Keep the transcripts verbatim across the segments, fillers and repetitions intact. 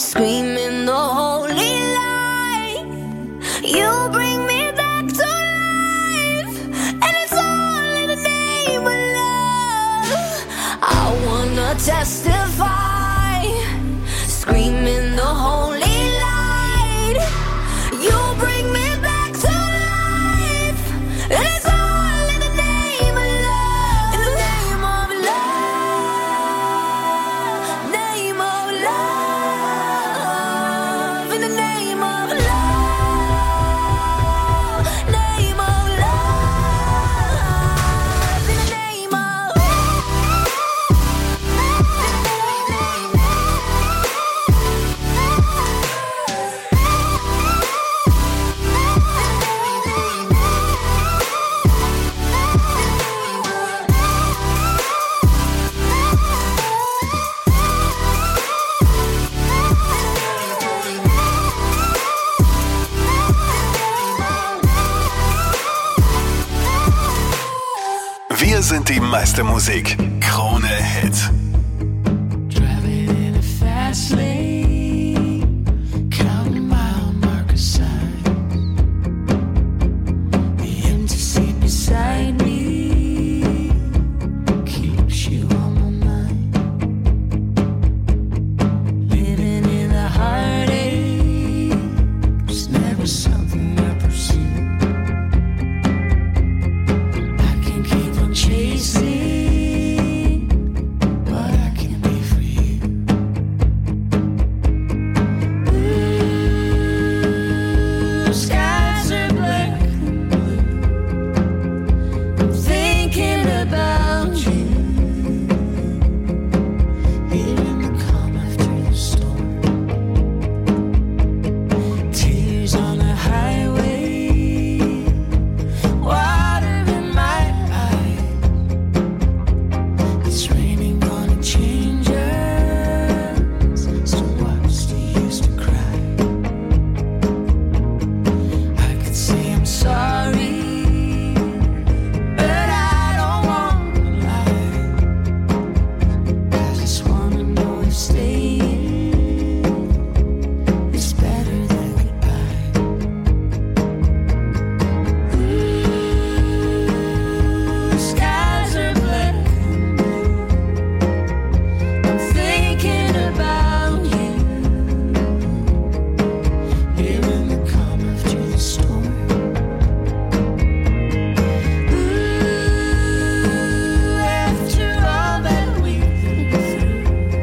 screaming the holy light. You bring me back to life, and it's all in the name of love. I wanna testify, screaming the holy light. You bring me back to life, and it's all in the name of love. In the name of love, name of love. In the name of love, name of love. In the name of Wir sind die meiste Musik. Krone Hit. Driving in a fast lane, counting mile marker signs. The empty seat beside me keeps you on my mind. Living in a heartache was never something I pursued. I can keep on chasing what I can be for you. Ooh, skies are black and blue. I'm thinking about you. Hearing the calm after the storm. Tears on the highway. Water in my eyes. It's raining, gonna change us. So what's the use to cry? I could say I'm sorry, but I don't wanna lie. I just wanna know if staying is better than goodbye. Ooh, skies are black and blue. I'm thinking about you. Hearing the calm after the storm. Ooh, after all that we've been through,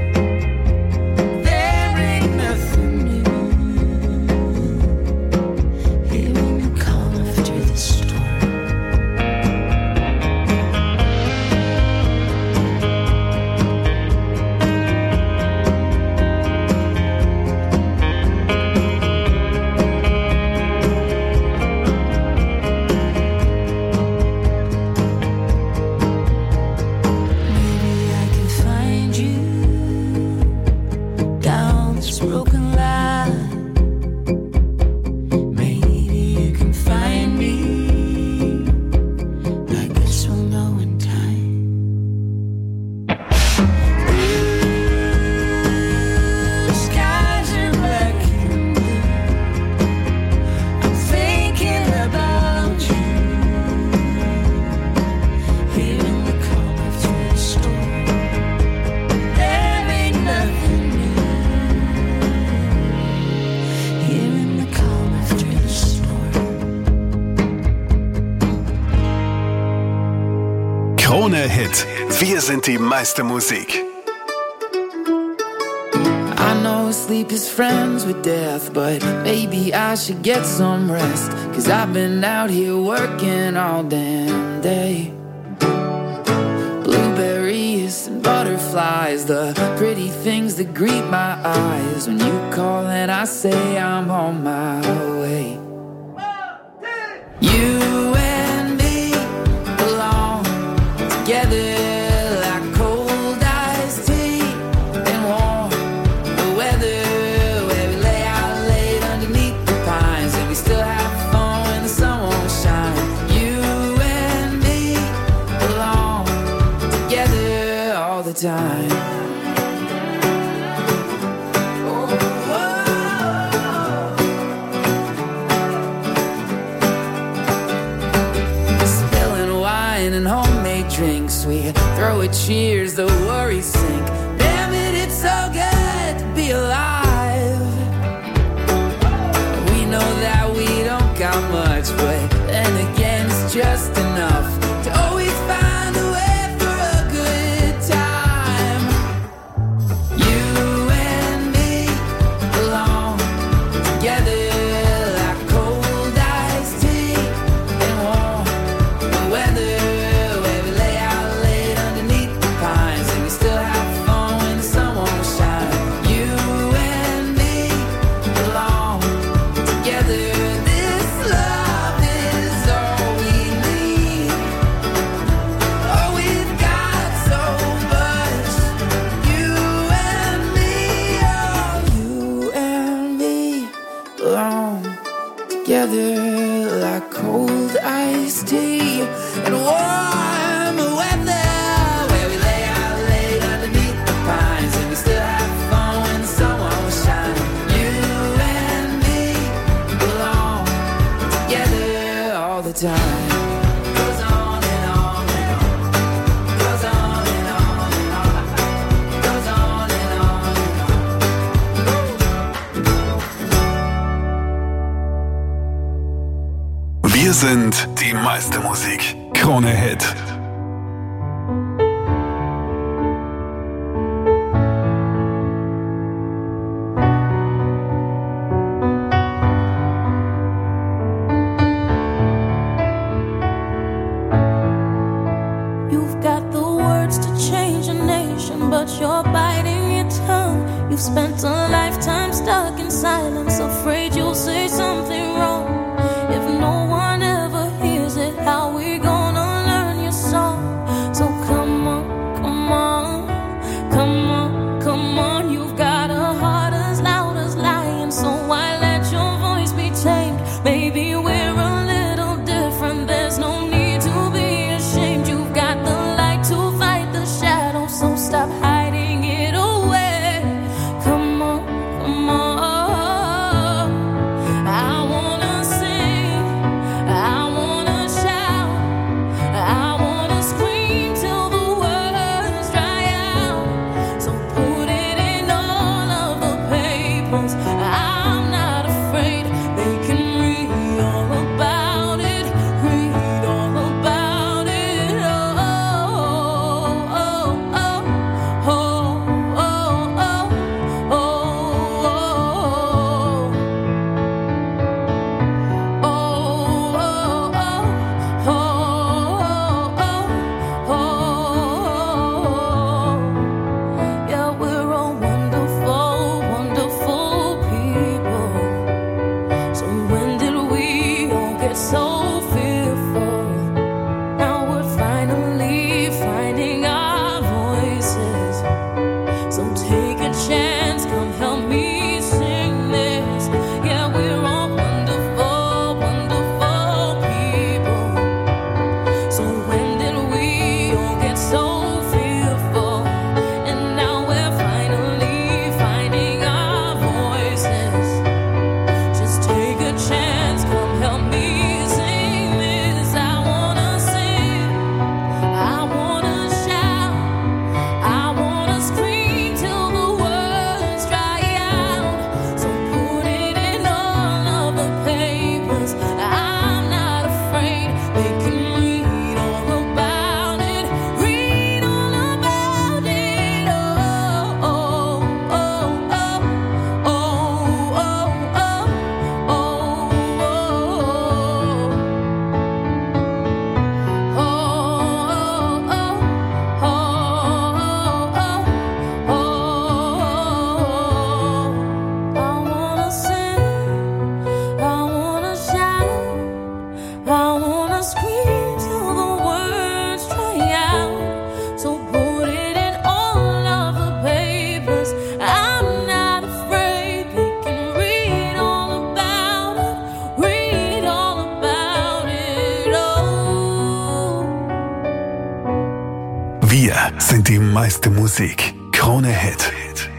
there ain't nothing new. Hearing the calm after the storm. Maybe I can find you down this broken line. Maybe you can find me. I guess we'll know in time. Ooh, skies are black and blue. I'm thinking about you. Hearing the calm after the storm. There ain't nothing new. Hearing the calm after the storm. Krone Hit. Wir sind die meiste Musik. I know sleep is friends with death, but maybe I should get some rest. Cause I've been out here working all damn day. Blueberries and butterflies, the pretty things that greet my eyes. When you call and I say I'm on my way. You and me belong together like cold iced tea and warm the weather, where we lay out late underneath the pines and we still have fun when the sun won't shine. You and me belong together all the time. Oh, oh. together like cold iced tea and warm weather, where we lay out late underneath the pines and we still have fun when the sun won't shine. You and me belong together all the time. Wir sind die meiste Musik. Krone Hit. You've got the words to change a nation, but you're biting your tongue. You've spent a lifetime stuck in silence, afraid you'll say something wrong. If no one ever hears it, how we gonna learn your song? So come on, come on, come on, come on. You've got a heart as loud as lion, so why let your voice be tamed? Maybe we're a little different, there's no need to be ashamed. You've got the light to fight the shadow, so stop hiding it away. Come on, come on. I wanna sing, I wanna shout, I wanna scream till the words dry out. So put it in all of the papers, I'm not afraid. They can read all about it, read all about it. Oh, oh, oh, oh, oh, oh, oh, oh, oh. Yeah, we're all wonderful, wonderful people. So when did we all get so fearful? Now we're finally finding our voices. So take a chance, come help me sing this. Yeah, we're all wonderful, wonderful people. So when did we all get so fearful? And now we're finally finding our voices. Just take a chance, come help me sing this. I wanna sing, I wanna shout, I wanna scream till the words dry out. So put it in all of the papers, I'm not afraid. They can read all about it, read all about it. Oh, oh, oh, oh, oh, oh, oh, oh, oh, oh, oh, I wanna sing, I wanna shout, I wanna scream till the words dry out. So put it in all of the papers, I'm not afraid. They can read all about it, read all about it. Oh. Wir sind die meiste Musik. Krone Hit.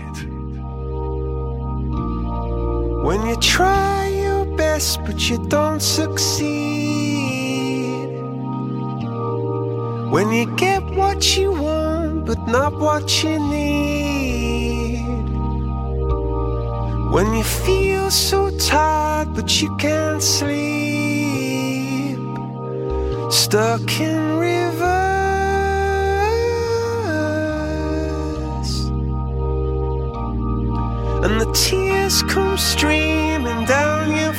When you try your best but you don't succeed, when you get what you want but not what you need, when you feel so tired but you can't sleep, stuck in reverse, and the tears come streaming down your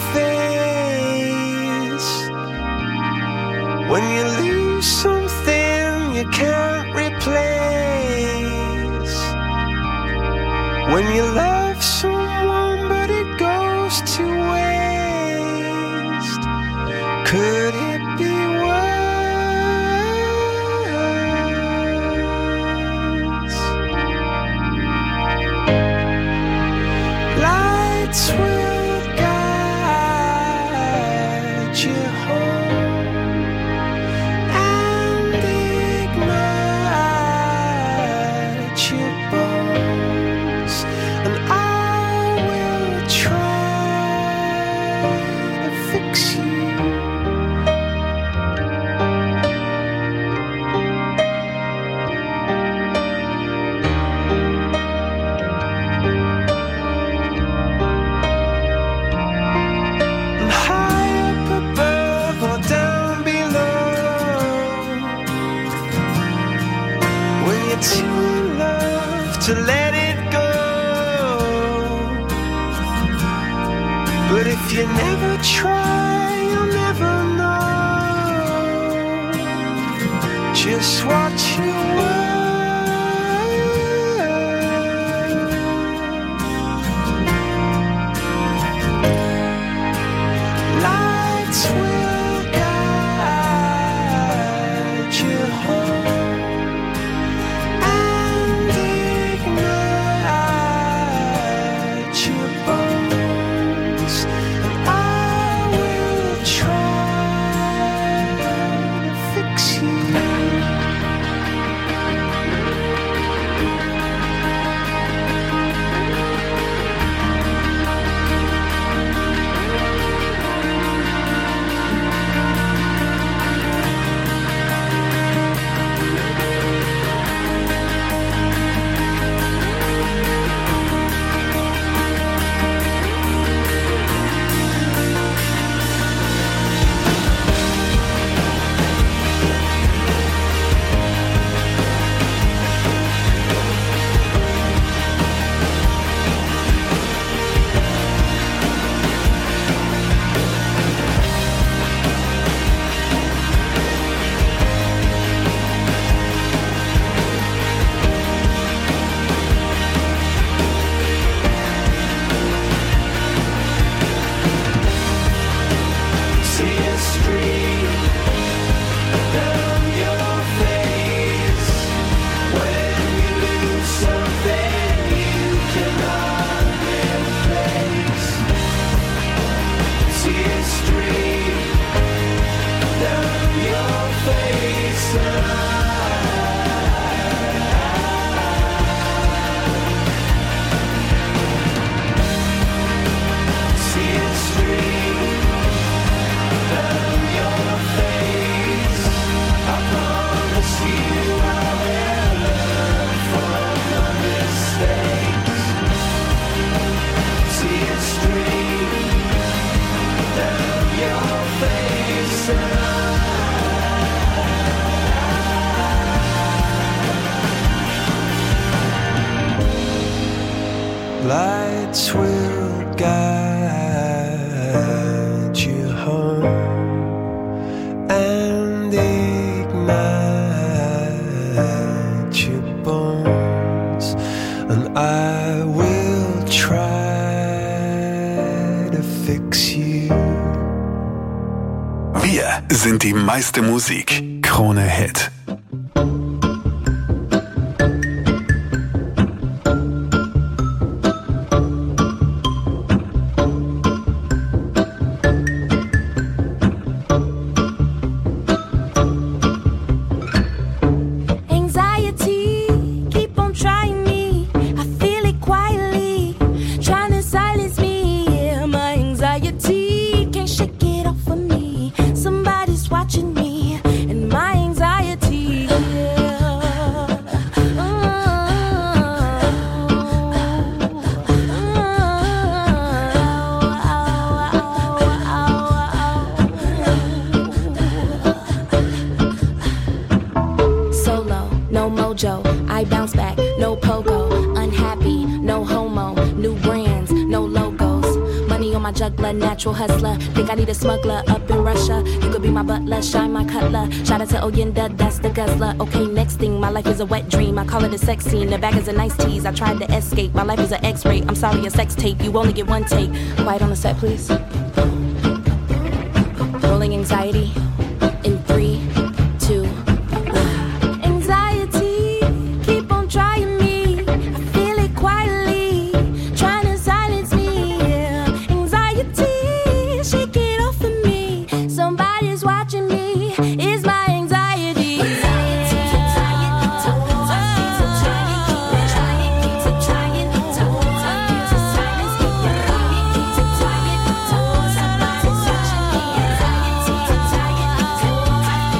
face, when you lose something you can't replace, when you love someone but it goes to waste, could it be worse? Lights will guide But if you never try, you'll never know just what you were. Lights will guide you home and ignite your bones, and I will try to fix you. Lights will guide you home and ignite your bones, and I will try to fix you. Wir sind die meiste Musik. Krone Hit. Watching me and my anxiety. mojo. I bounce back, no pogo. Unhappy, no homo. New brands, no logos. Money on my juggler, natural hustler. Think I need a smuggler up in Russia. You could be my butler, shine my cutler. Shout out to Oyenda, that's the guzzler. Okay, next thing, my life is a wet dream. I call it a sex scene, the back is a nice tease. I tried to escape, my life is an X-ray. I'm sorry, a sex tape, you only get one take. Quiet on the set, please. Rolling anxiety in three, two, one. Anxiety, keep on trying me. I feel it quietly, trying to silence me. Yeah. Anxiety, shake it off of me. Somebody's watching me. It's my anxiety. Anxiety, keep trying, keep trying, keep trying, keep trying, keep trying to silence, keep trying, keep trying. Somebody's watching me. Anxiety, keep trying, keep trying.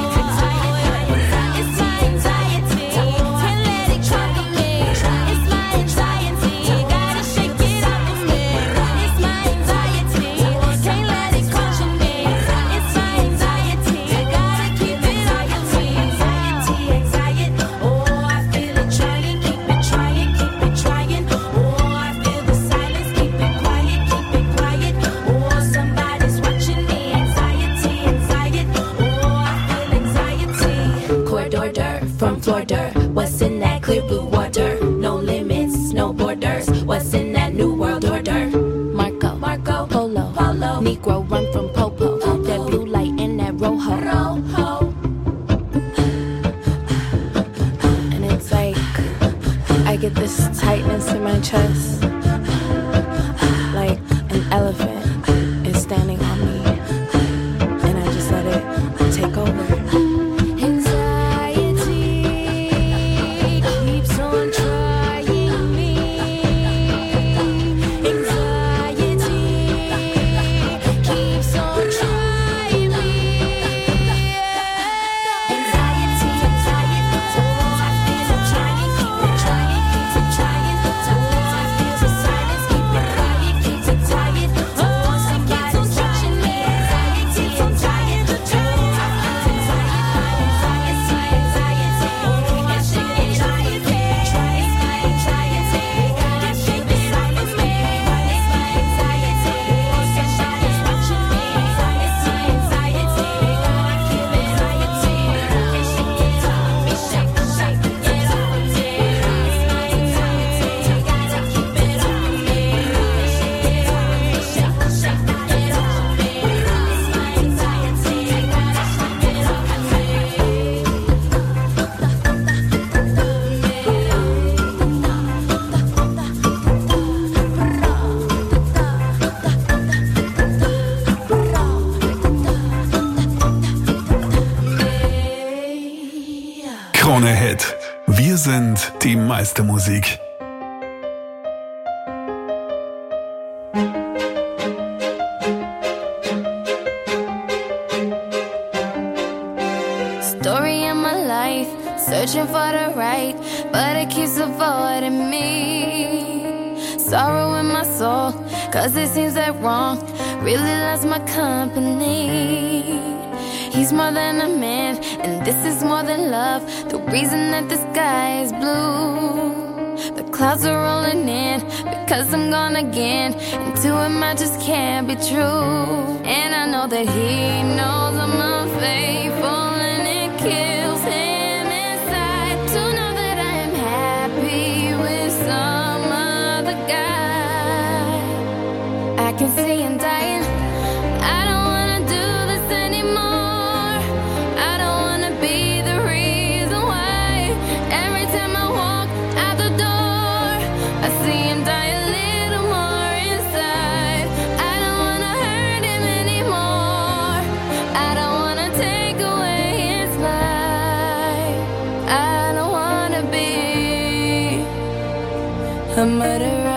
Krone Hit. Wir sind die meiste Musik. Story in my life, searching for the right, but it keeps avoiding me. Sorrow in my soul, cause it seems that wrong really loves my company. He's more than a man, and this is more than love. The reason that the sky is blue. The clouds are rolling in, because I'm gone again. And to him I just can't be true. And I know that he knows I'm unfaithful, and it kills him inside to know that I am happy with some other guy. I can see him dying. I don't wanna do this anymore. I don't wanna be the reason why. Every time I walk out the door, I see him die a little more inside. I don't wanna hurt him anymore. I don't wanna take away his life. I don't wanna be a murderer.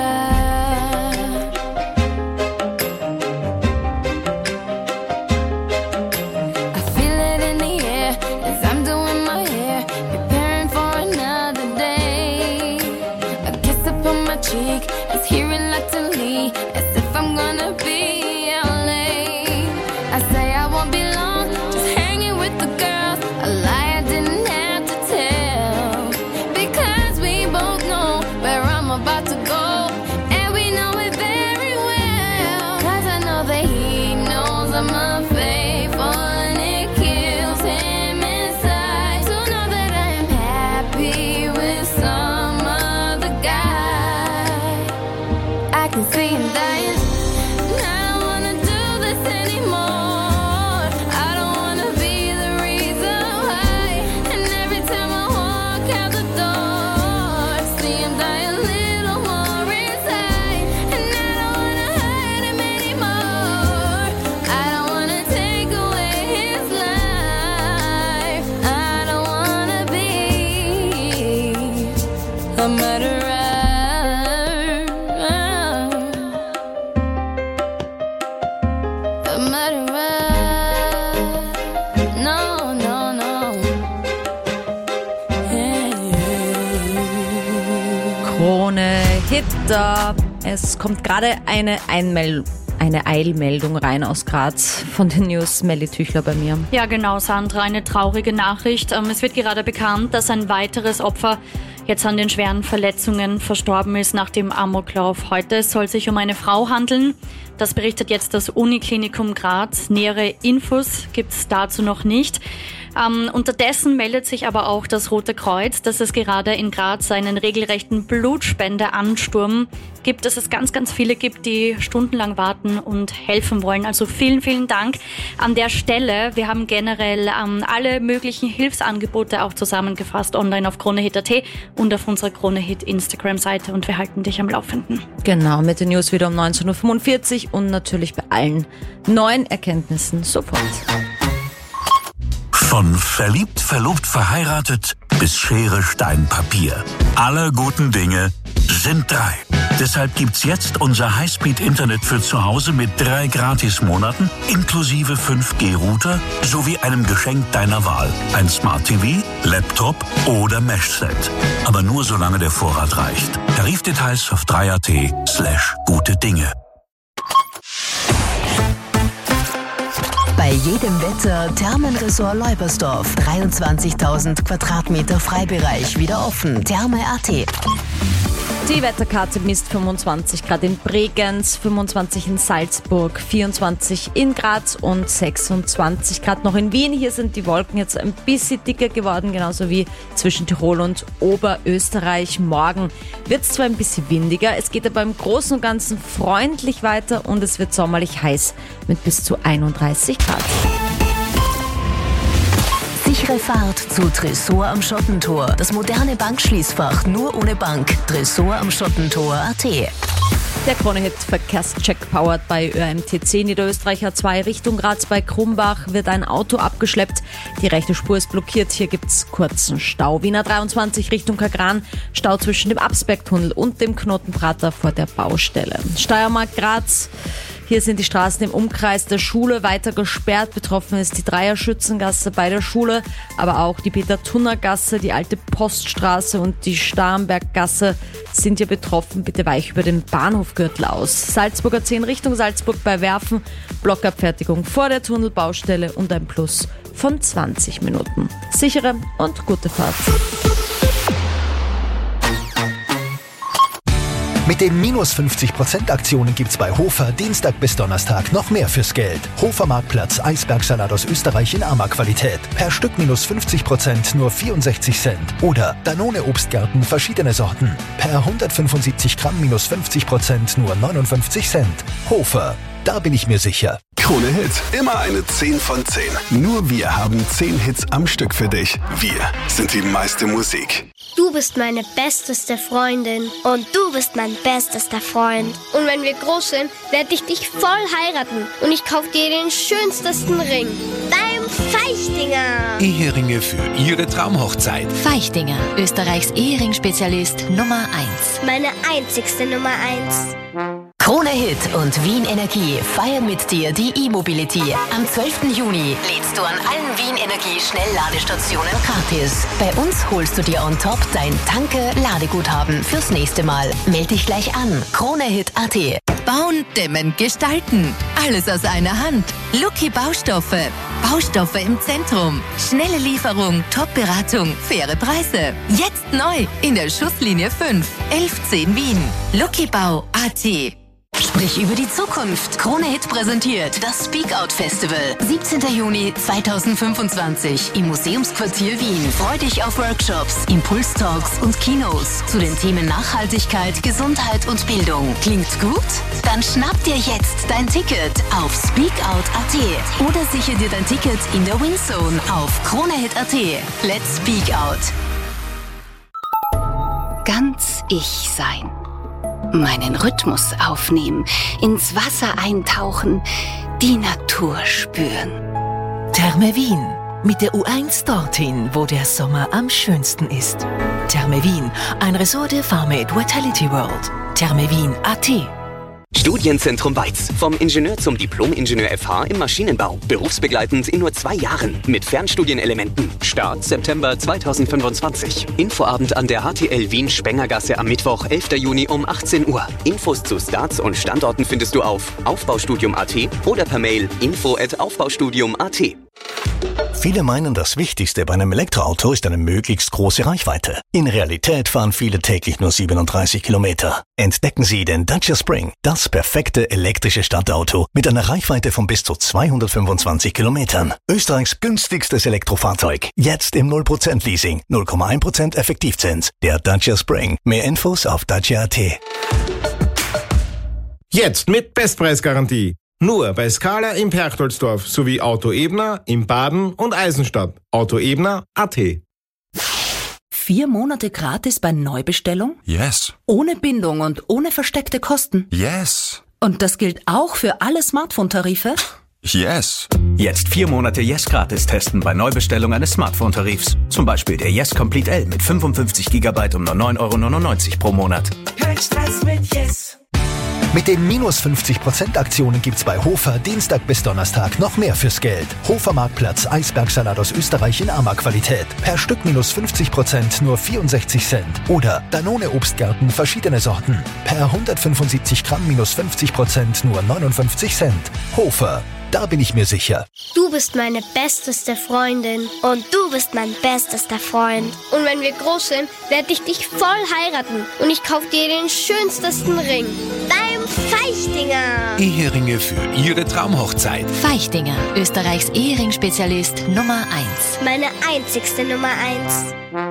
I feel it in the air as I'm doing my hair, preparing for another day. A kiss upon my cheek is here reluctantly, as if I'm gonna be L A. I say I won't be long, just hanging with the girls. A lie I didn't have to tell, because we both know where I'm about to go, and we know it very well. Cause I know that he knows I'm unfaithful, and it kills him inside to know that I am happy with some other guy. I can see him dying. I don't wanna do this anymore. I don't wanna be the reason why. And every time I walk out the door, I see him die a little more inside. And I don't wanna hurt him anymore. I don't wanna take away his life. I don't wanna be a murderer. A murderer. No, no, no. Krone Hit. äh, Es kommt gerade eine Einmel eine Eilmeldung rein aus Graz von den News. Melli Tüchler bei mir. Ja, genau, Sandra, eine traurige Nachricht. Ähm, Es wird gerade bekannt, dass ein weiteres Opfer jetzt an den schweren Verletzungen verstorben ist nach dem Amoklauf. Heute soll es sich um eine Frau handeln. Das berichtet jetzt das Uniklinikum Graz. Nähere Infos gibt es dazu noch nicht. Ähm, unterdessen meldet sich aber auch das Rote Kreuz, dass es gerade in Graz einen regelrechten Blutspendeansturm gibt, dass es ganz, ganz viele gibt, die stundenlang warten und helfen wollen. Also vielen, vielen Dank an der Stelle. Wir haben generell ähm, alle möglichen Hilfsangebote auch zusammengefasst online auf kronehit punkt at und auf unserer Kronehit Instagram-Seite, und wir halten dich am Laufenden. Genau, mit den News wieder um neunzehn Uhr fünfundvierzig und natürlich bei allen neuen Erkenntnissen sofort. Von verliebt, verlobt, verheiratet bis Schere, Stein, Papier. Alle guten Dinge sind drei. Deshalb gibt's jetzt unser Highspeed-Internet für zu Hause mit drei Gratismonaten inklusive fünf G Router sowie einem Geschenk deiner Wahl. Ein Smart T V, Laptop oder Meshset. Aber nur solange der Vorrat reicht. Tarifdetails auf drei punkt at slash gute Dinge. Bei jedem Wetter Thermenresort Leubersdorf. dreiundzwanzigtausend Quadratmeter Freibereich wieder offen. Therme punkt at. Die Wetterkarte misst fünfundzwanzig Grad in Bregenz, fünfundzwanzig in Salzburg, vierundzwanzig in Graz und sechsundzwanzig Grad noch in Wien. Hier sind die Wolken jetzt ein bisschen dicker geworden, genauso wie zwischen Tirol und Oberösterreich. Morgen wird es zwar ein bisschen windiger, es geht aber im Großen und Ganzen freundlich weiter und es wird sommerlich heiß mit bis zu einunddreißig Grad. Sichere Fahrt zu Tresor am Schottentor. Das moderne Bankschließfach nur ohne Bank. Tresor am Schottentor punkt at. Der Krone-Hit Verkehrscheck powered bei Ö R M T C Niederösterreich A zwei Richtung Graz bei Krumbach wird ein Auto abgeschleppt. Die rechte Spur ist blockiert, hier gibt's kurzen Stau. Wiener dreiundzwanzig Richtung Kagran, Stau zwischen dem Absbergtunnel und dem Knotenprater vor der Baustelle. Steiermark Graz. Hier sind die Straßen im Umkreis der Schule weiter gesperrt. Betroffen ist die Dreierschützengasse bei der Schule, aber auch die Peter-Tunner-Gasse, die alte Poststraße und die Starnberggasse sind hier betroffen. Bitte weich über den Bahnhofgürtel aus. Salzburger zehn Richtung Salzburg bei Werfen, Blockabfertigung vor der Tunnelbaustelle und ein Plus von zwanzig Minuten. Sichere und gute Fahrt. Mit den minus fünfzig Prozent Aktionen gibt's bei Hofer Dienstag bis Donnerstag noch mehr fürs Geld. Hofer Marktplatz Eisbergsalat aus Österreich in Arma-Qualität. Per Stück minus fünfzig Prozent nur vierundsechzig Cent. Oder Danone Obstgarten verschiedene Sorten. Per hundertfünfundsiebzig Gramm minus fünfzig Prozent nur neunundfünfzig Cent. Hofer, da bin ich mir sicher. Krone Hit, immer eine zehn von zehn. Nur wir haben zehn Hits am Stück für dich. Wir sind die meiste Musik. Du bist meine besteste Freundin. Und du bist mein bestester Freund. Und wenn wir groß sind, werde ich dich voll heiraten. Und ich kaufe dir den schönsten Ring. Beim Feichtinger. Eheringe für Ihre Traumhochzeit. Feichtinger, Österreichs Ehering-Spezialist Nummer eins. Meine einzigste Nummer eins. Krone Hit und Wien Energie feiern mit dir die E-Mobility. Am zwölften Juni lädst du an allen Wien Energie Schnellladestationen gratis. Bei uns holst du dir on top dein Tanke-Ladeguthaben fürs nächste Mal. Meld dich gleich an. Kronehit Punkt A T. Bauen, dämmen, gestalten. Alles aus einer Hand. Lucky Baustoffe. Baustoffe im Zentrum. Schnelle Lieferung, Top-Beratung, faire Preise. Jetzt neu in der Schusslinie fünf, elf zehn Wien. Luckybau Punkt A T. Sprich über die Zukunft. Krone Hit präsentiert das Speak Out Festival. siebzehnten Juni zweitausendfünfundzwanzig im Museumsquartier Wien. Freu dich auf Workshops, Impulstalks und Kinos zu den Themen Nachhaltigkeit, Gesundheit und Bildung. Klingt gut? Dann schnapp dir jetzt dein Ticket auf speak out Punkt A T oder sichere dir dein Ticket in der Winzone auf Kronehit Punkt A T. Let's Speak Out. Ganz ich sein. Meinen Rhythmus aufnehmen, ins Wasser eintauchen, die Natur spüren. Therme Wien. Mit der U eins dorthin, wo der Sommer am schönsten ist. Therme Wien, ein Ressort der Farmate Vitality World. Therme Wien Punkt A T. Studienzentrum Weiz. Vom Ingenieur zum Diplom-Ingenieur F H im Maschinenbau. Berufsbegleitend in nur zwei Jahren. Mit Fernstudienelementen. Start September zweitausendfünfundzwanzig. Infoabend an der H T L Wien Spengergasse am Mittwoch, elften Juni um achtzehn Uhr. Infos zu Starts und Standorten findest du auf aufbaustudium Punkt A T oder per Mail info at aufbaustudium Punkt A T. Viele meinen, das Wichtigste bei einem Elektroauto ist eine möglichst große Reichweite. In Realität fahren viele täglich nur siebenunddreißig Kilometer. Entdecken Sie den Dacia Spring, das perfekte elektrische Stadtauto mit einer Reichweite von bis zu zweihundertfünfundzwanzig Kilometern. Österreichs günstigstes Elektrofahrzeug. Jetzt im null Prozent Leasing, null Komma eins Prozent Effektivzins. Der Dacia Spring. Mehr Infos auf dacia Punkt A T. Jetzt mit Bestpreisgarantie. Nur bei Scala im Perchtoldsdorf sowie Auto Ebner in Baden und Eisenstadt. Auto Ebner Punkt A T. Vier Monate gratis bei Neubestellung? Yes. Ohne Bindung und ohne versteckte Kosten? Yes. Und das gilt auch für alle Smartphone-Tarife? Yes. Jetzt vier Monate Yes gratis testen bei Neubestellung eines Smartphone-Tarifs. Zum Beispiel der Yes Complete L mit fünfundfünfzig Gigabyte um nur neun Euro neunundneunzig pro Monat. Kein Stress mit Yes. Mit den minus fünfzig Prozent Aktionen gibt's bei Hofer Dienstag bis Donnerstag noch mehr fürs Geld. Hofer Marktplatz Eisbergsalat aus Österreich in Arma-Qualität. Per Stück minus fünfzig Prozent nur vierundsechzig Cent. Oder Danone Obstgarten verschiedene Sorten. Per hundertfünfundsiebzig Gramm minus fünfzig Prozent nur neunundfünfzig Cent. Hofer, da bin ich mir sicher. Du bist meine besteste Freundin. Und du bist mein bestester Freund. Und wenn wir groß sind, werde ich dich voll heiraten. Und ich kaufe dir den schönsten Ring. Beim Feichtinger. Eheringe für Ihre Traumhochzeit. Feichtinger, Österreichs Ehering-Spezialist Nummer eins. Meine einzigste Nummer eins.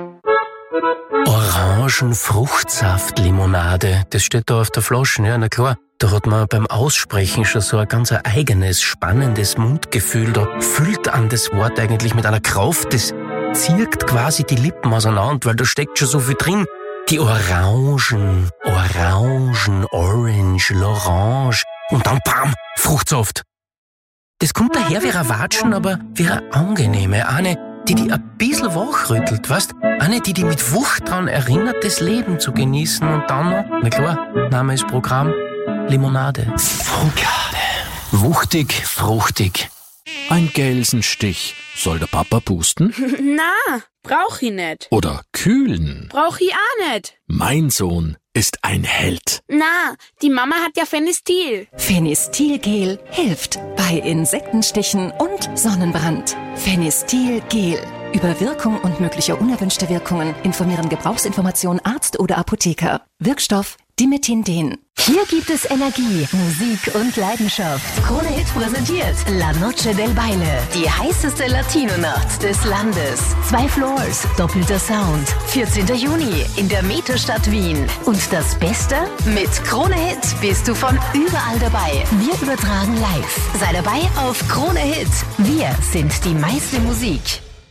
Orangenfruchtsaft-Limonade, das steht da auf der Flasche, ja, na klar. Da hat man beim Aussprechen schon so ein ganz eigenes, spannendes Mundgefühl. Da füllt an das Wort eigentlich mit einer Kraft, das zirkt quasi die Lippen auseinander, weil da steckt schon so viel drin. Die Orangen, Orangen, Orange, L'Orange und dann bam, Fruchtsaft. Das kommt daher wie ein Watschen, aber wie eine angenehme. Eine, die dich ein bisschen wachrüttelt, weißt? Eine, die dich mit Wucht daran erinnert, das Leben zu genießen. Und dann noch, na klar, Name ist Programm, Limonade. Fruchtade. Wuchtig, fruchtig. Ein Gelsenstich. Soll der Papa pusten? Na, brauch ich nicht. Oder kühlen? Brauch ich auch nicht. Mein Sohn ist ein Held. Na, die Mama hat ja Fenistil. Fenistil-Gel hilft bei Insektenstichen und Sonnenbrand. Fenistil-Gel. Über Wirkung und mögliche unerwünschte Wirkungen informieren Gebrauchsinformation Arzt oder Apotheker. Wirkstoff Dimetindin. Hier gibt es Energie, Musik und Leidenschaft. Krone Hit präsentiert La Noche del Baile, die heißeste Latino-Nacht des Landes. Zwei Floors, doppelter Sound. vierzehnten Juni in der Metro-Stadt Wien. Und das Beste? Mit Krone Hit bist du von überall dabei. Wir übertragen live. Sei dabei auf Krone Hit. Wir sind die meiste Musik.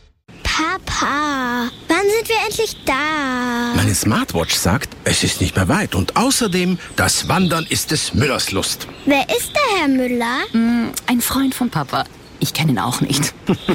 Papa, wann sind wir endlich da? Meine Smartwatch sagt, es ist nicht mehr weit. Und außerdem, das Wandern ist des Müllers Lust. Wer ist der Herr Müller? Mm, ein Freund von Papa. Ich kenne ihn auch nicht.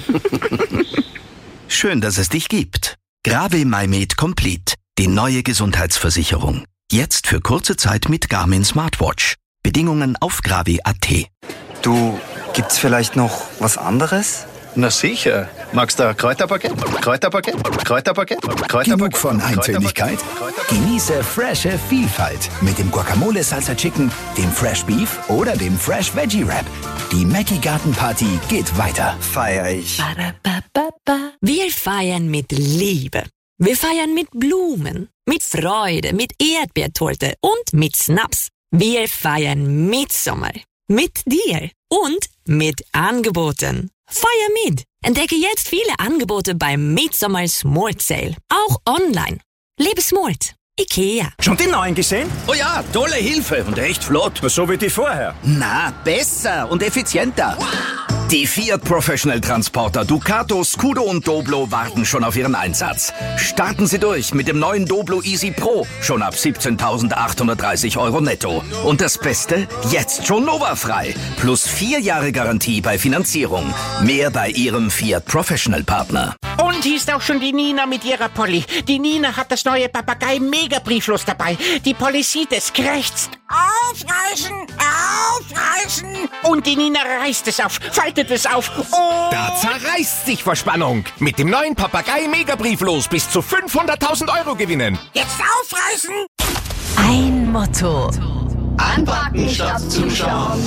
Schön, dass es dich gibt. Grave MyMed Complete, die neue Gesundheitsversicherung. Jetzt für kurze Zeit mit Garmin Smartwatch. Bedingungen auf gravi punkt at. Du, gibt's vielleicht noch was anderes? Na sicher. Magst du ein Kräuterpaket? Kräuterpaket? Kräuterpaket? Kräuterpaket? Genug von Eintötigkeit? Genieße frische Vielfalt mit dem Guacamole Salsa Chicken, dem Fresh Beef oder dem Fresh Veggie Wrap. Die Mackie Garten Party geht weiter. Feier ich. Wir feiern mit Liebe. Wir feiern mit Blumen, mit Freude, mit Erdbeertorte und mit Snaps. Wir feiern Mitsommer. Mit dir und mit Angeboten. Feier mit! Entdecke jetzt viele Angebote beim Mitsommer Smart Sale. Auch online. Lebe smart. IKEA. Schon die neuen gesehen? Oh ja, tolle Hilfe und echt flott. So wie die vorher. Na, besser und effizienter. Die Fiat Professional Transporter Ducato, Scudo und Doblo warten schon auf ihren Einsatz. Starten Sie durch mit dem neuen Doblo Easy Pro, schon ab siebzehntausendachthundertdreißig Euro netto. Und das Beste, jetzt schon Nova-frei. Plus vier Jahre Garantie bei Finanzierung. Mehr bei Ihrem Fiat Professional Partner. Und hier ist auch schon die Nina mit ihrer Polly. Die Nina hat das neue Papagei-Mega-Brieflos dabei. Die Polly sieht es, krächzt. Aufreißen, aufreißen. Und die Nina reißt es auf, faltet es auf. Oh. Da zerreißt sich vor Spannung. Mit dem neuen Papagei-Mega-Brieflos bis zu fünfhunderttausend Euro gewinnen. Jetzt aufreißen. Ein Motto. Anpacken statt zuschauen.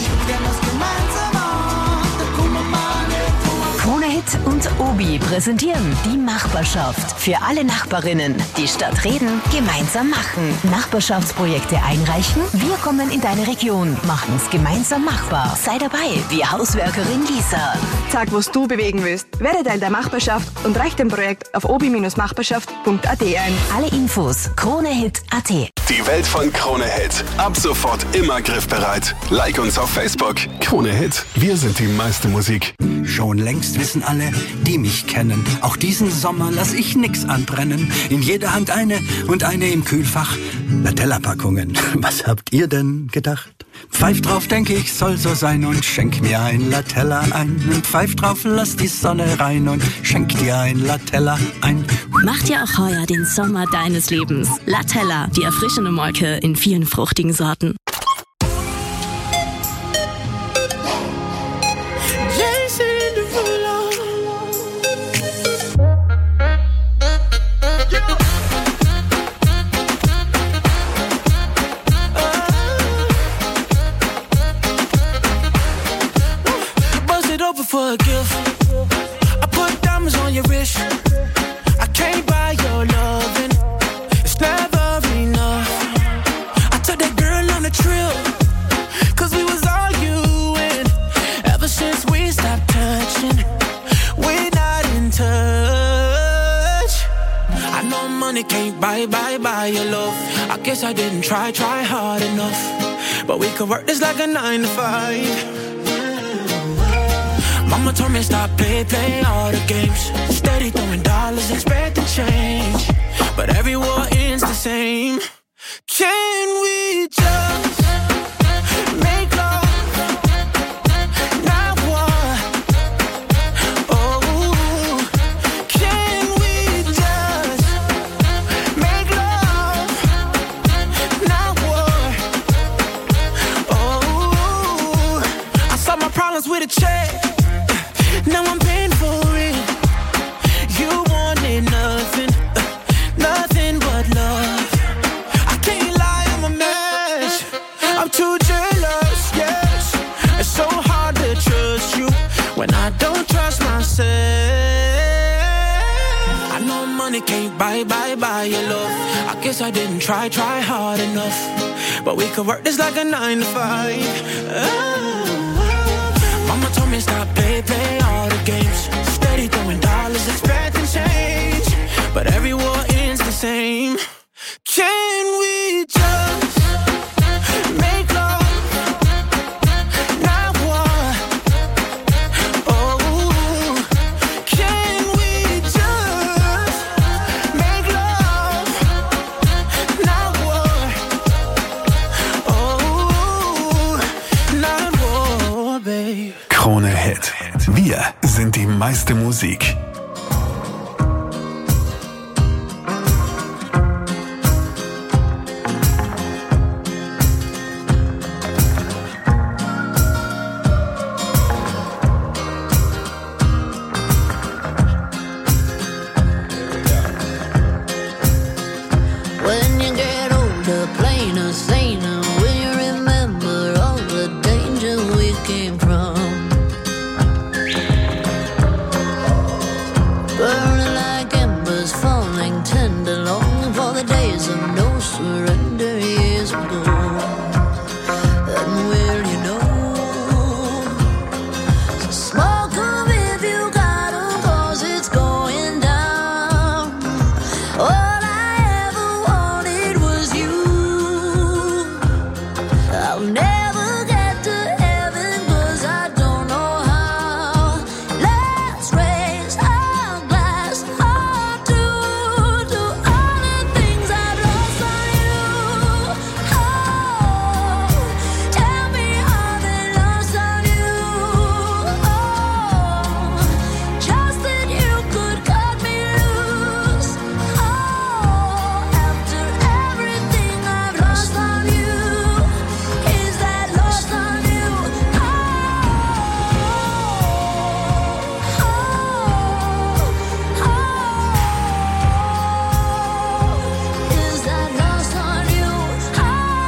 Krone Hit und Obi präsentieren die Nachbarschaft. Für alle Nachbarinnen, die statt reden, gemeinsam machen. Nachbarschaftsprojekte einreichen? Wir kommen in deine Region, machen's gemeinsam machbar. Sei dabei, wie Hauswerkerin Lisa. Sag, was du bewegen willst. Werde Teil der Nachbarschaft und reich dem Projekt auf obi Nachbarschaft punkt at ein. Alle Infos Krone Hit punkt at. Die Welt von Krone Hit. Ab sofort immer griffbereit. Like uns auf Facebook. Krone Hit. Wir sind die meiste Musik. Schon längst wissen alle, die mich kennen. Auch diesen Sommer lass ich nix anbrennen. In jeder Hand eine und eine im Kühlfach. Latella-Packungen. Was habt ihr denn gedacht? Pfeif drauf, denke ich, soll so sein und schenk mir ein Latella ein. Und pfeif drauf, lass die Sonne rein und schenk dir ein Latella ein. Mach dir auch heuer den Sommer deines Lebens. Latella, die erfrischende Molke in vielen fruchtigen Sorten. For a gift, I put diamonds on your wrist. I can't buy your loving, it's never enough. I took that girl on a trip, cause we was arguing. Ever since we stopped touching, we're not in touch. I know money can't buy, buy, buy your love. I guess I didn't try, try hard enough. But we could work this like a nine to five. Mama told me stop play, play all the games. Steady throwing dollars, expecting change. but every war ends the same. Can we just make love, not war? Oh, can we just make love, not war? Oh, I solved my problems with a check. Now I'm paying for it. You wanted nothing, uh, nothing but love. I can't lie, I'm a mess. I'm too jealous, yes. It's so hard to trust you when I don't trust myself. I know money can't buy, buy, buy your love. I guess I didn't try, try hard enough. But we could work this like a nine to five. Oh. Mama told me stop, play, play all the games. Steady throwing dollars, expecting change. But every war ends the same. Can we just make love, not war? Oh, can we just make love, not war? Oh, not war, babe. Krone Hit. Wir sind die meiste Musik. When you get older, plainer, saner, will you remember all the danger we came from? Burning like embers, falling tender, longing for the days of no surrender years ago. And will you know? So smoke 'em if you got 'em, 'cause it's going down. All I ever wanted was you. I'll never get to heaven 'cause I don't know how. Let's raise our glass hard to, to all the things I've lost on you. Oh, tell me how they lost on you. Oh, just that you could cut me loose. Oh, after everything I've lost on you, is that lost on you? Oh, oh, oh, is that lost on you? Oh,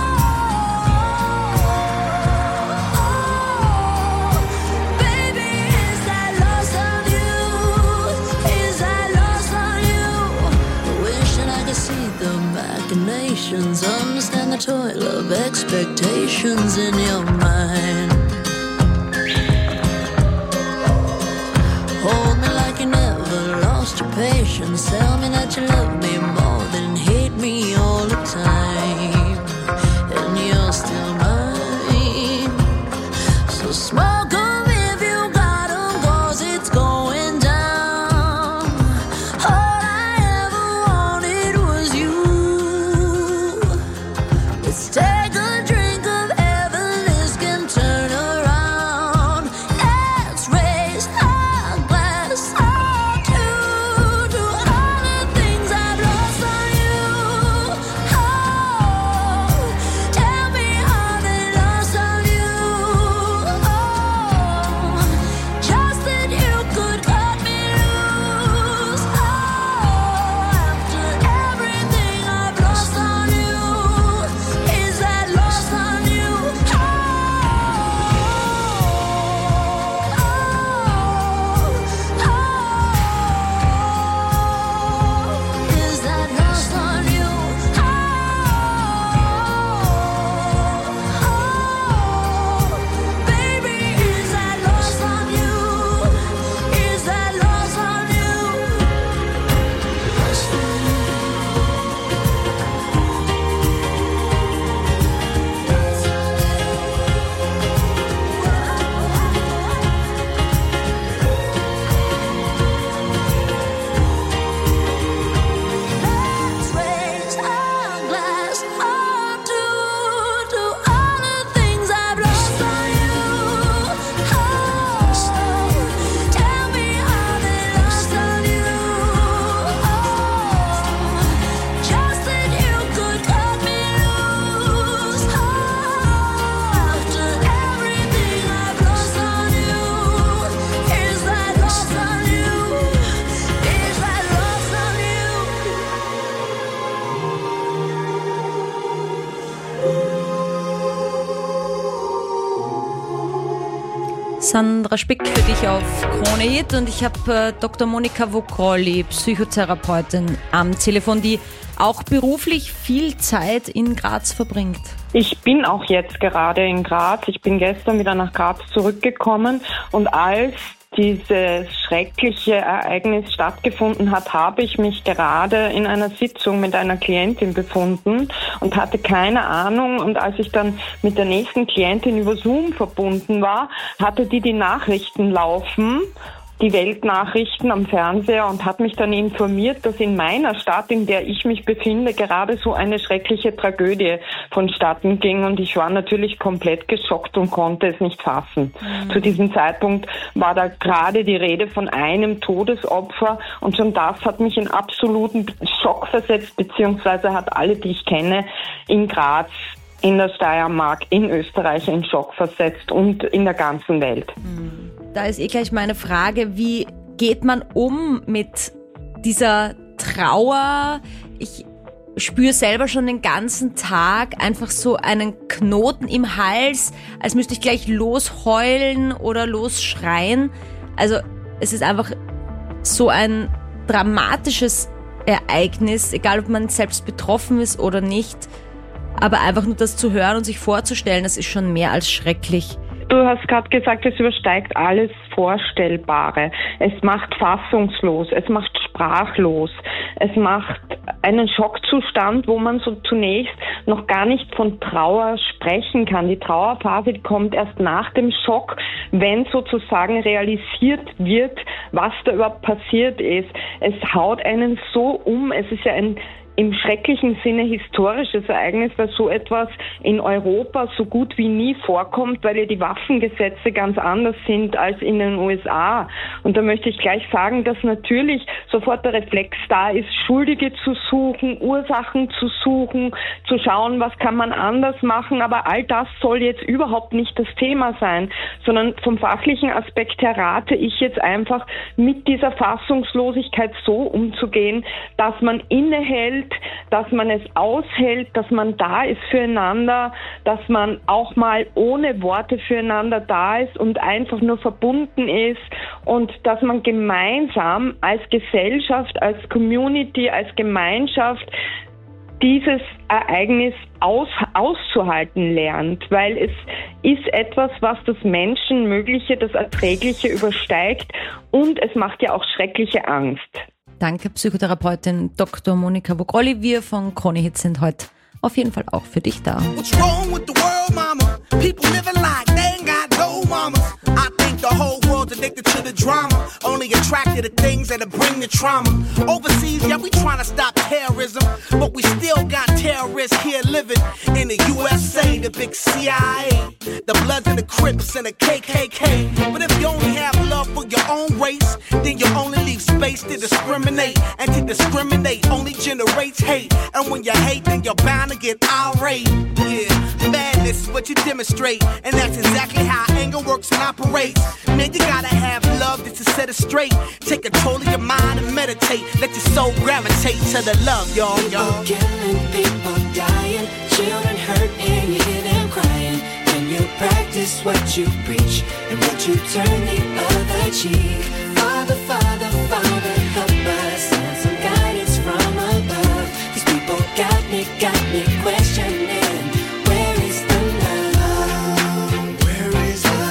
baby, is that lost on you? Is that lost on you? Wishing I could see the machinations, understand the toil of expectations in your mind. Hold me like you never lost your patience. Tell me that you love me more than hate me all the time. And you're still mine. So smoke 'em if you got 'em, 'cause it's going down. All I ever wanted was you. Let's take a drink of heaven, this Sandra Spick für dich auf Krone Hit und ich habe äh, Doktor Monika Vogrolli, Psychotherapeutin am Telefon, die auch beruflich viel Zeit in Graz verbringt. Ich bin auch jetzt gerade in Graz. Ich bin gestern wieder nach Graz zurückgekommen und als dieses schreckliche Ereignis stattgefunden hat, habe ich mich gerade in einer Sitzung mit einer Klientin befunden und hatte keine Ahnung. Und als ich dann mit der nächsten Klientin über Zoom verbunden war, hatte die die Nachrichten laufen, die Weltnachrichten am Fernseher und hat mich dann informiert, dass in meiner Stadt, in der ich mich befinde, gerade so eine schreckliche Tragödie vonstatten ging und ich war natürlich komplett geschockt und konnte es nicht fassen. Mhm. Zu diesem Zeitpunkt war da gerade die Rede von einem Todesopfer und schon das hat mich in absoluten Schock versetzt, beziehungsweise hat alle, die ich kenne, in Graz, in der Steiermark, in Österreich in Schock versetzt und in der ganzen Welt. Mhm. Da ist eh gleich meine Frage, wie geht man um mit dieser Trauer? Ich spüre selber schon den ganzen Tag einfach so einen Knoten im Hals, als müsste ich gleich losheulen oder losschreien. Also es ist einfach so ein dramatisches Ereignis, egal ob man selbst betroffen ist oder nicht. Aber einfach nur das zu hören und sich vorzustellen, das ist schon mehr als schrecklich. Du hast gerade gesagt, es übersteigt alles Vorstellbare. Es macht fassungslos, es macht sprachlos, es macht einen Schockzustand, wo man so zunächst noch gar nicht von Trauer sprechen kann. Die Trauerphase kommt erst nach dem Schock, wenn sozusagen realisiert wird, was da überhaupt passiert ist. Es haut einen so um, es ist ja ein im schrecklichen Sinne historisches Ereignis, weil so etwas in Europa so gut wie nie vorkommt, weil ja die Waffengesetze ganz anders sind als in den U S A. Und da möchte ich gleich sagen, dass natürlich sofort der Reflex da ist, Schuldige zu suchen, Ursachen zu suchen, zu schauen, was kann man anders machen. Aber all das soll jetzt überhaupt nicht das Thema sein, sondern vom fachlichen Aspekt her rate ich jetzt einfach, mit dieser Fassungslosigkeit so umzugehen, dass man innehält, dass man es aushält, dass man da ist füreinander, dass man auch mal ohne Worte füreinander da ist und einfach nur verbunden ist und dass man gemeinsam als Gesellschaft, als Community, als Gemeinschaft dieses Ereignis aus, auszuhalten lernt, weil es ist etwas, was das Menschenmögliche, das Erträgliche übersteigt und es macht ja auch schreckliche Angst. Danke, Psychotherapeutin Doktor Monika Vogrolli. Wir von Krone Hit sind heute auf jeden Fall auch für dich da. What's wrong with the world, mama? People living like they ain't got no mamas. I think the whole world's addicted to the drama, only attracted to things that'll bring the trauma. Overseas, yeah, we trying to stop terrorism, but we still got terrorists here living in the U S A, the big C I A, the Bloods and the Crips and the K K K. But if you only have love for your own race, then you only leave space to discriminate, and to discriminate only generates hate. And when you hate, then you're bound to get irate. Yeah, madness is what you demonstrate, and that's exactly how anger works and operates. Man, you gotta have love just to set it straight. Take control of your mind and meditate. Let your soul gravitate to the love, y'all, y'all. People killing, people dying, children hurt and you hear them crying. When you practice what you preach and what you turn the other cheek. Father, Father, Father, help us and some guidance from above. These people got me, got me questioning. Where is the love? Where is the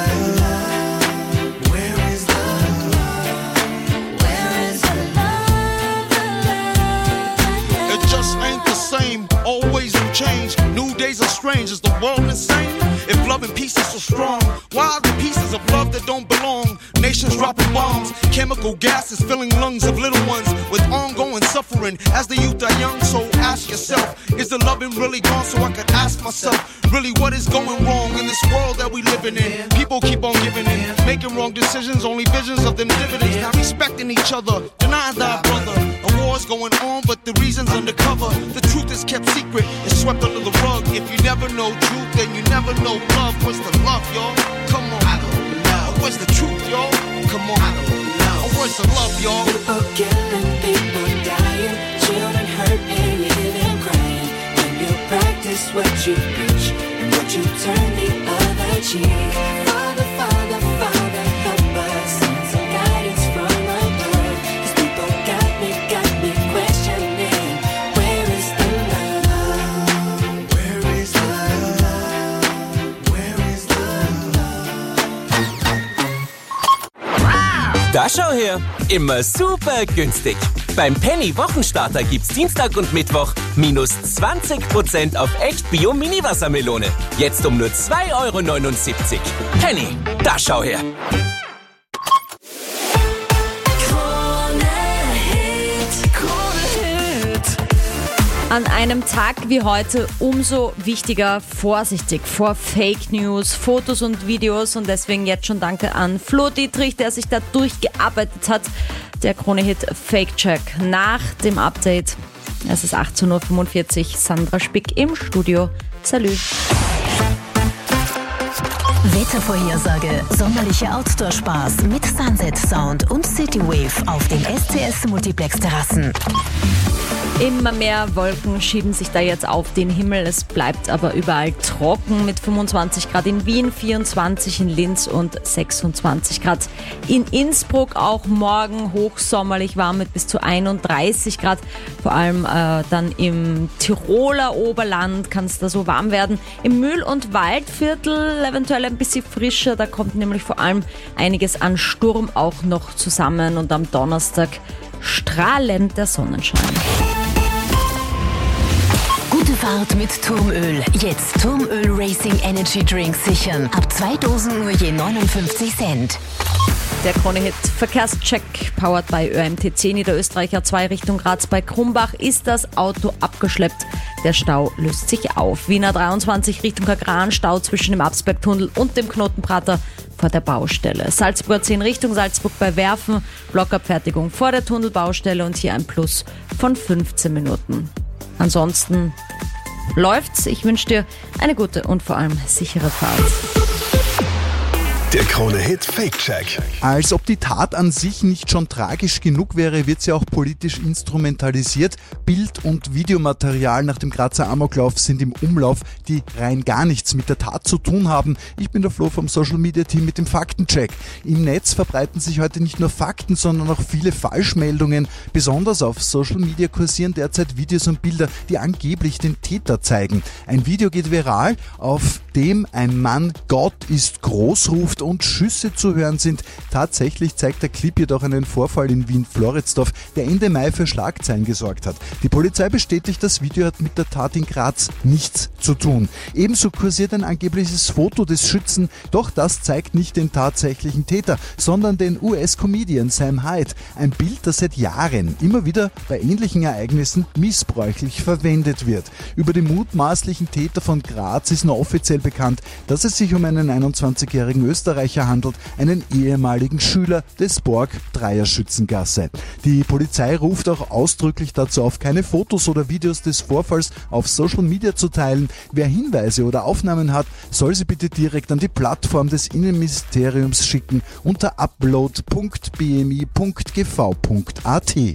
love? Where is the love? Where is the love? The love, the love? It just ain't the same. Always new change. New days are strange. Is the world insane? If love and peace is so strong, why are the pieces of love that don't belong? Nations dropping bombs, chemical gases filling lungs of little ones with ongoing suffering as the youth are young. So ask yourself, is the loving really gone? So I could ask myself, really what is going wrong in this world that we living in? People keep on giving in, making wrong decisions, only visions of them dividends. Not respecting each other, denying thy brother. A war's going on, but the reason's undercover. The truth is kept secret, it's swept under the rug. If you never know truth, then you never know love. Where's the love, y'all? Come on. I don't know. Where's the truth, y'all? Come on. I don't know. Where's the love, y'all? People killing, people dying, children hurt and you hear them crying. When you practice what you preach and what you turn the other cheek. Father, Father, Father. Da schau her, immer super günstig. Beim Penny Wochenstarter gibt's Dienstag und Mittwoch minus zwanzig Prozent auf echt Bio-Mini-Wassermelone. Jetzt um nur zwei Euro neunundsiebzig. Penny, da schau her. An einem Tag wie heute umso wichtiger, vorsichtig vor Fake News, Fotos und Videos, und deswegen jetzt schon danke an Flo Dietrich, der sich da durchgearbeitet hat. Der Krone-Hit Fake Check nach dem Update. Es ist achtzehn Uhr fünfundvierzig, Sandra Spick im Studio. Salü. Wettervorhersage, sommerlicher Outdoor-Spaß mit Sunset Sound und Citywave auf den S C S Multiplex Terrassen. Immer mehr Wolken schieben sich da jetzt auf den Himmel. Es bleibt aber überall trocken mit fünfundzwanzig Grad in Wien, vierundzwanzig in Linz und sechsundzwanzig Grad in Innsbruck. Auch morgen hochsommerlich warm mit bis zu einunddreißig Grad. Vor allem äh, dann im Tiroler Oberland kann es da so warm werden. Im Mühl- und Waldviertel eventuell ein bisschen frischer. Da kommt nämlich vor allem einiges an Sturm auch noch zusammen. Und am Donnerstag strahlend der Sonnenschein. Gute Fahrt mit Turmöl. Jetzt Turmöl Racing Energy Drinks sichern. Ab zwei Dosen nur je neunundfünfzig Cent. Der Krone-Hit Verkehrscheck, powered by Ö M T C Niederösterreicher zwei Richtung Graz bei Krumbach, ist das Auto abgeschleppt. Der Stau löst sich auf. Wiener dreiundzwanzig Richtung Kagran, Stau zwischen dem Absbergtunnel und dem Knotenprater vor der Baustelle. Salzburger zehn Richtung Salzburg bei Werfen, Blockabfertigung vor der Tunnelbaustelle und hier ein Plus von fünfzehn Minuten. Ansonsten läuft's. Ich wünsche dir eine gute und vor allem sichere Fahrt. Der Krone-Hit Fake-Check. Als ob die Tat an sich nicht schon tragisch genug wäre, wird sie auch politisch instrumentalisiert. Bild- und Videomaterial nach dem Grazer Amoklauf sind im Umlauf, die rein gar nichts mit der Tat zu tun haben. Ich bin der Flo vom Social-Media-Team mit dem Faktencheck. Im Netz verbreiten sich heute nicht nur Fakten, sondern auch viele Falschmeldungen. Besonders auf Social-Media kursieren derzeit Videos und Bilder, die angeblich den Täter zeigen. Ein Video geht viral, auf dem ein Mann "Gott ist groß" ruft und Schüsse zu hören sind. Tatsächlich zeigt der Clip jedoch einen Vorfall in Wien-Floridsdorf, der Ende Mai für Schlagzeilen gesorgt hat. Die Polizei bestätigt, das Video hat mit der Tat in Graz nichts zu tun. Ebenso kursiert ein angebliches Foto des Schützen, doch das zeigt nicht den tatsächlichen Täter, sondern den U S-Comedian Sam Hyde. Ein Bild, das seit Jahren immer wieder bei ähnlichen Ereignissen missbräuchlich verwendet wird. Über den mutmaßlichen Täter von Graz ist nur offiziell bekannt, dass es sich um einen einundzwanzigjährigen Österreicher handelt, einen ehemaligen Schüler des Borg Dreierschützengasse. Die Polizei ruft auch ausdrücklich dazu auf, keine Fotos oder Videos des Vorfalls auf Social Media zu teilen. Wer Hinweise oder Aufnahmen hat, soll sie bitte direkt an die Plattform des Innenministeriums schicken unter upload punkt b m i punkt g v punkt a t.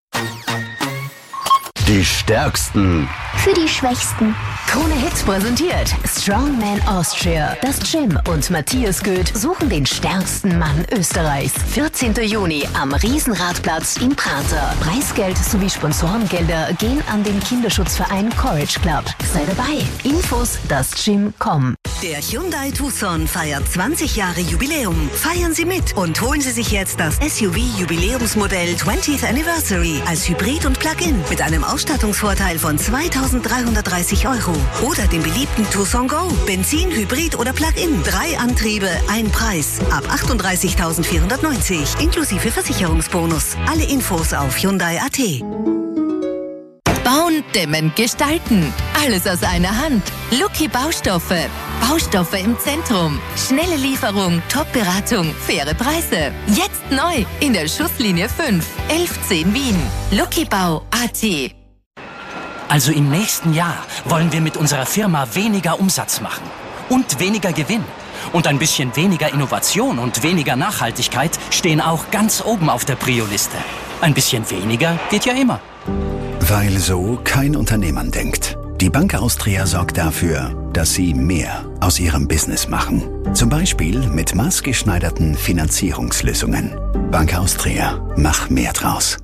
Die Stärksten für die Schwächsten. Krone Hit präsentiert Strongman Austria. Das Gym und Matthias Goeth suchen den stärksten Mann Österreichs. vierzehnten Juni am Riesenradplatz in Prater. Preisgeld sowie Sponsorengelder gehen an den Kinderschutzverein Courage Club. Sei dabei. Infos das gym punkt com. Der Hyundai Tucson feiert zwanzig Jahre Jubiläum. Feiern Sie mit und holen Sie sich jetzt das S U V-Jubiläumsmodell twentieth Anniversary als Hybrid und Plug-in mit einem Ausstattungsvorteil von zweitausenddreihundertdreißig Euro. Oder den beliebten Tucson Go. Benzin, Hybrid oder Plug-in. Drei Antriebe, ein Preis. Ab achtunddreißigtausendvierhundertneunzig inklusive Versicherungsbonus. Alle Infos auf Hyundai punkt a t. Bauen, dämmen, gestalten. Alles aus einer Hand. Lucky Baustoffe. Baustoffe im Zentrum. Schnelle Lieferung, Top-Beratung, faire Preise. Jetzt neu in der Schusslinie fünf, elf zehn Wien. luckybau punkt a t. Also im nächsten Jahr wollen wir mit unserer Firma weniger Umsatz machen und weniger Gewinn. Und ein bisschen weniger Innovation und weniger Nachhaltigkeit stehen auch ganz oben auf der Prio-Liste. Ein bisschen weniger geht ja immer. Weil so kein Unternehmer denkt. Die Bank Austria sorgt dafür, dass Sie mehr aus Ihrem Business machen. Zum Beispiel mit maßgeschneiderten Finanzierungslösungen. Bank Austria, mach mehr draus.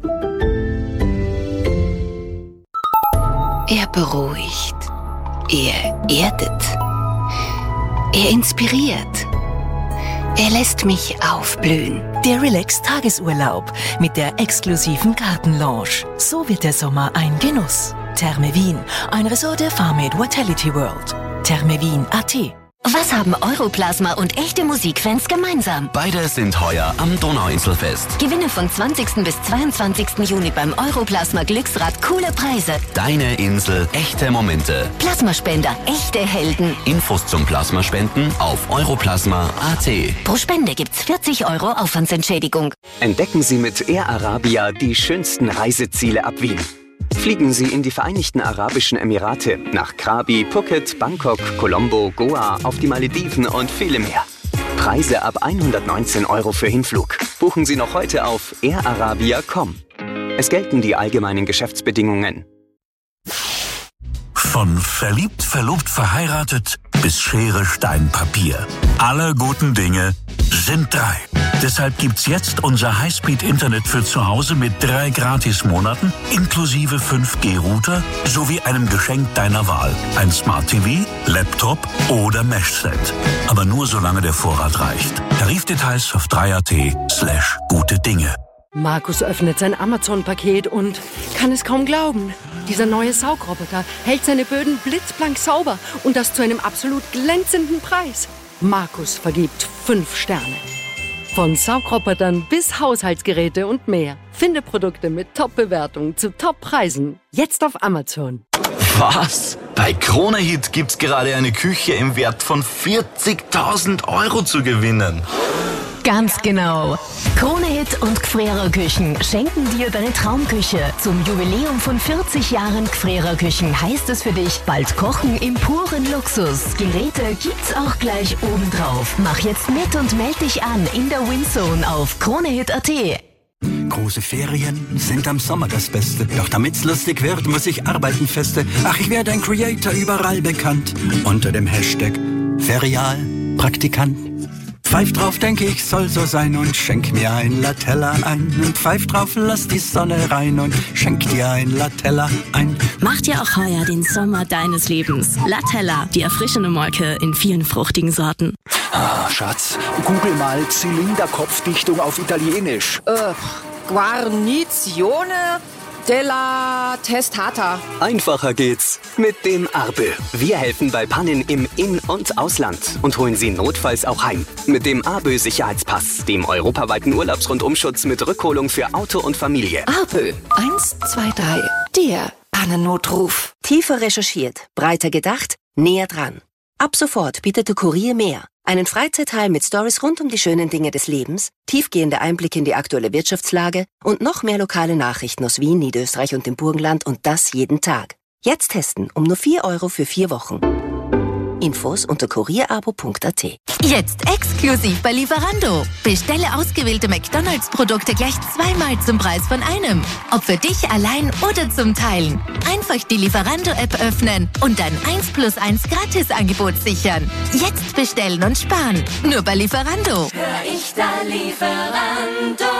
Er beruhigt. Er erdet. Er inspiriert. Er lässt mich aufblühen. Der Relax-Tagesurlaub mit der exklusiven Gartenlounge. So wird der Sommer ein Genuss. Therme Wien, ein Resort der Farmade Vitality World. Thermewien punkt a t. Was haben Europlasma und echte Musikfans gemeinsam? Beide sind heuer am Donauinselfest. Gewinne von zwanzigsten bis zweiundzwanzigsten Juni beim Europlasma Glücksrad coole Preise. Deine Insel, echte Momente. Plasmaspender, echte Helden. Infos zum Plasmaspenden auf europlasma punkt a t. Pro Spende gibt's vierzig Euro Aufwandsentschädigung. Entdecken Sie mit Air Arabia die schönsten Reiseziele ab Wien. Fliegen Sie in die Vereinigten Arabischen Emirate, nach Krabi, Phuket, Bangkok, Colombo, Goa, auf die Malediven und viele mehr. Preise ab hundertneunzehn Euro für Hinflug. Buchen Sie noch heute auf air arabia punkt com. Es gelten die allgemeinen Geschäftsbedingungen. Von verliebt, verlobt, verheiratet bis Schere, Stein, Papier. Alle guten Dinge sind drei. Deshalb gibt's jetzt unser Highspeed-Internet für zu Hause mit drei Gratis-Monaten inklusive fünf G Router sowie einem Geschenk deiner Wahl. Ein Smart T V, Laptop oder Mesh-Set. Aber nur solange der Vorrat reicht. Tarifdetails auf drei punkt a t slash gute Dinge. Markus öffnet sein Amazon-Paket und kann es kaum glauben. Dieser neue Saugroboter hält seine Böden blitzblank sauber und das zu einem absolut glänzenden Preis. Markus vergibt fünf Sterne. Von Saugrobotern bis Haushaltsgeräte und mehr. Finde Produkte mit Top-Bewertungen zu Top-Preisen. Jetzt auf Amazon. Was? Bei Kronehit gibt's gerade eine Küche im Wert von vierzigtausend Euro zu gewinnen. Ganz genau. Kronehit und Gfrera Küchen schenken dir deine Traumküche. Zum Jubiläum von vierzig Jahren Gfrera Küchen heißt es für dich, bald kochen im puren Luxus. Geräte gibt's auch gleich obendrauf. Mach jetzt mit und melde dich an in der Winzone auf kronehit punkt a t. Große Ferien sind am Sommer das Beste. Doch damit's lustig wird, muss ich arbeiten feste. Ach, ich werde ein Creator überall bekannt. Unter dem Hashtag Ferial Praktikant. Pfeif drauf, denke ich, soll so sein und schenk mir ein Latella ein. Und pfeif drauf, lass die Sonne rein und schenk dir ein Latella ein. Mach dir auch heuer den Sommer deines Lebens. Latella, die erfrischende Molke in vielen fruchtigen Sorten. Ah, Schatz, google mal Zylinderkopfdichtung auf Italienisch. Äh, Guarnizione della Testata. Einfacher geht's mit dem Arbe. Wir helfen bei Pannen im In- und Ausland und holen Sie notfalls auch heim. Mit dem Arbe Sicherheitspass, dem europaweiten Urlaubsrundumschutz mit Rückholung für Auto und Familie. Arbe eins zwei drei, der Pannennotruf. Tiefer recherchiert, breiter gedacht, näher dran. Ab sofort bietet der Kurier mehr. Einen Freizeitteil mit Stories rund um die schönen Dinge des Lebens, tiefgehende Einblicke in die aktuelle Wirtschaftslage und noch mehr lokale Nachrichten aus Wien, Niederösterreich und dem Burgenland und das jeden Tag. Jetzt testen um nur vier Euro für vier Wochen. Infos unter kurierabo punkt a t. Jetzt exklusiv bei Lieferando. Bestelle ausgewählte McDonalds-Produkte gleich zweimal zum Preis von einem. Ob für dich allein oder zum Teilen. Einfach die Lieferando-App öffnen und dein eins plus eins Gratis-Angebot sichern. Jetzt bestellen und sparen. Nur bei Lieferando. Hör ich da Lieferando.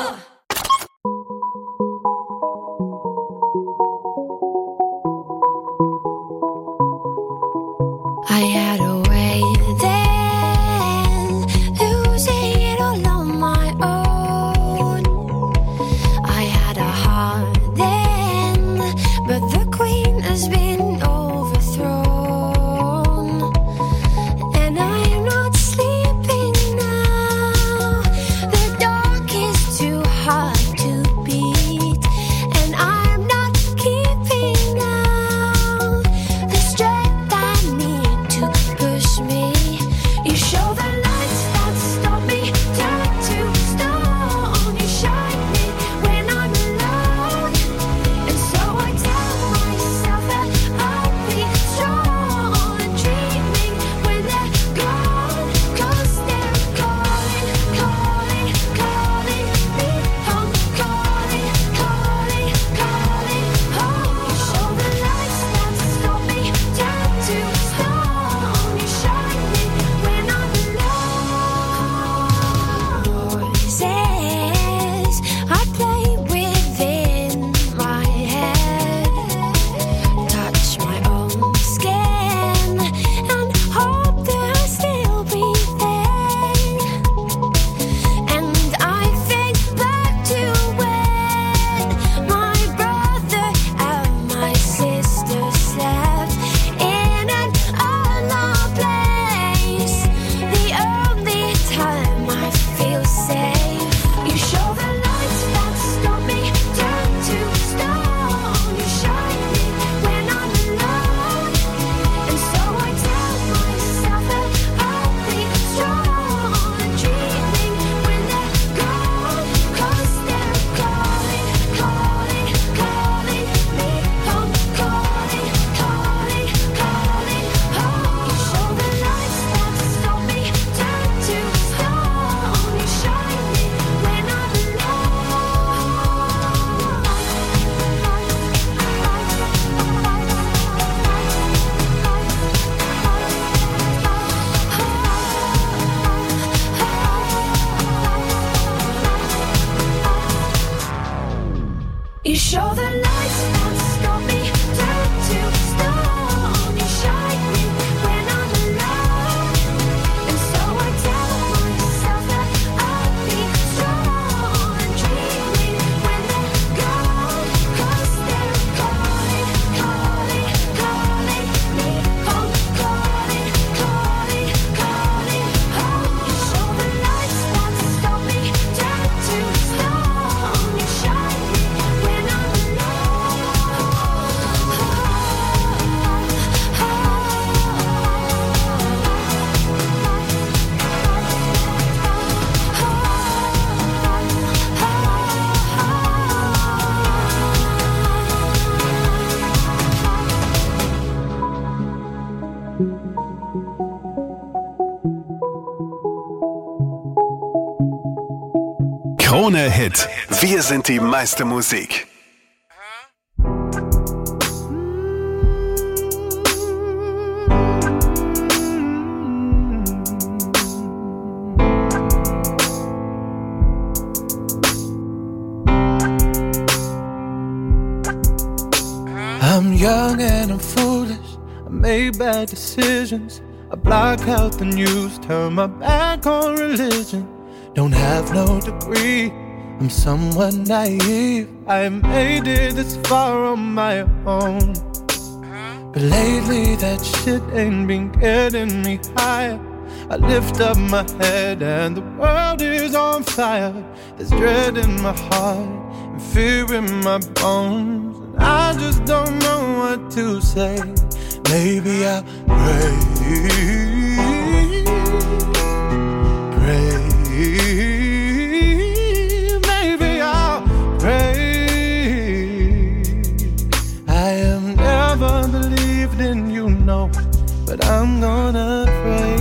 I had a way then, losing it all on my own. I had a heart then, but the queen has been overthrown. And I am not sleeping now, the dark is too hard. Krone Hit. Wir sind die meiste Musik. I'm young and I'm foolish. I made bad decisions. I block out the news, turn my back on religion. Don't have no degree, I'm somewhat naive. I made it this far on my own, but lately that shit ain't been getting me higher. I lift up my head and the world is on fire. There's dread in my heart and fear in my bones, and I just don't know what to say. Maybe I'll pray, pray. Maybe I'll pray. I have never believed in you, no, but I'm gonna pray.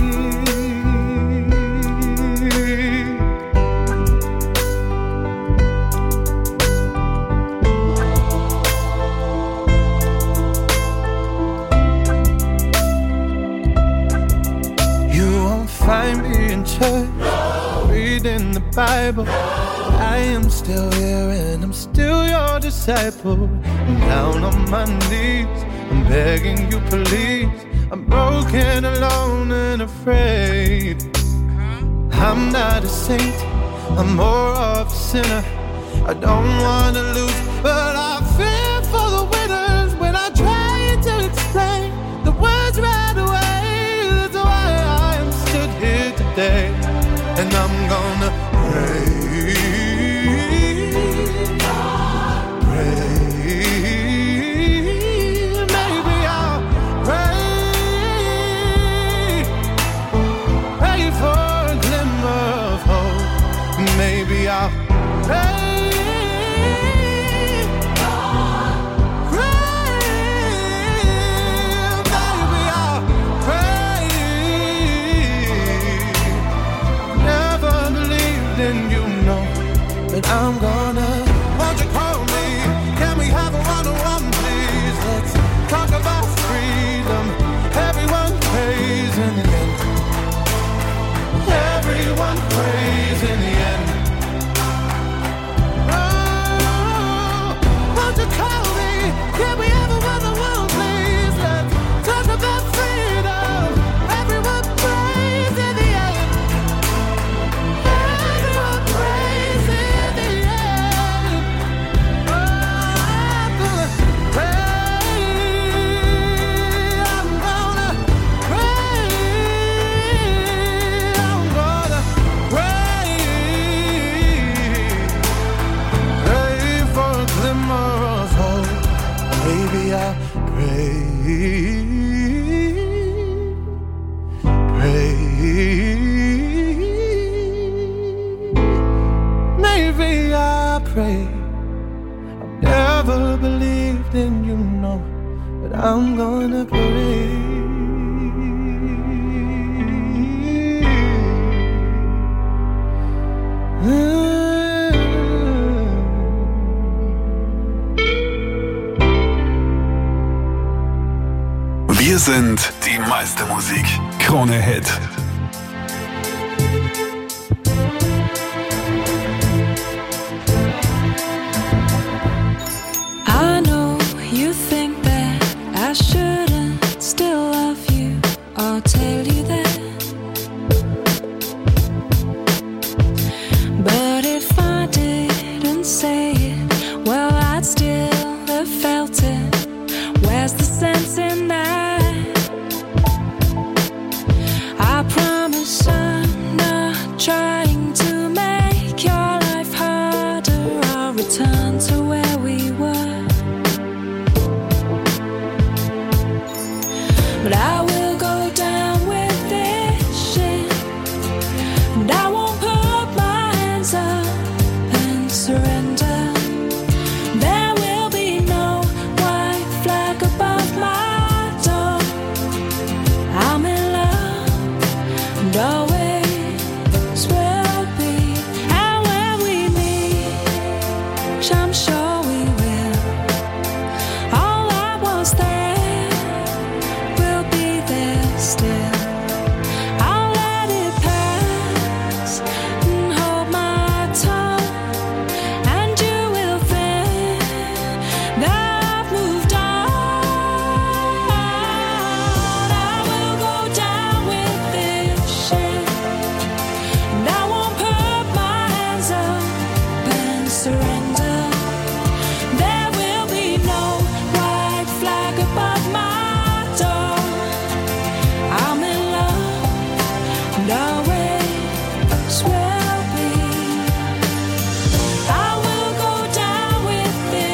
Find me in church, reading the Bible. I am still here and I'm still your disciple. I'm down on my knees, I'm begging you please. I'm broken, alone and afraid. I'm not a saint, I'm more of a sinner. I don't wanna lose, but I fear for the winners. When I try to explain the words right away, here today, and I'm gonna pray, pray. Maybe I'll pray, pray for a glimmer of hope. Maybe I'll pray. I'm gonna, won't you call me? Can we have a one-on-one, please? Let's talk about freedom. Everyone prays in the end. Everyone prays in the end. Oh, won't you call me? Can we have a one-on-one, please? Let's talk about freedom. Everyone prays in the end. Everyone prays in the end. Maybe I'll pray, pray. Maybe I'll pray. I've never believed in you, no, but I'm gonna pray. Wir sind die meiste Musik. Krone Hit.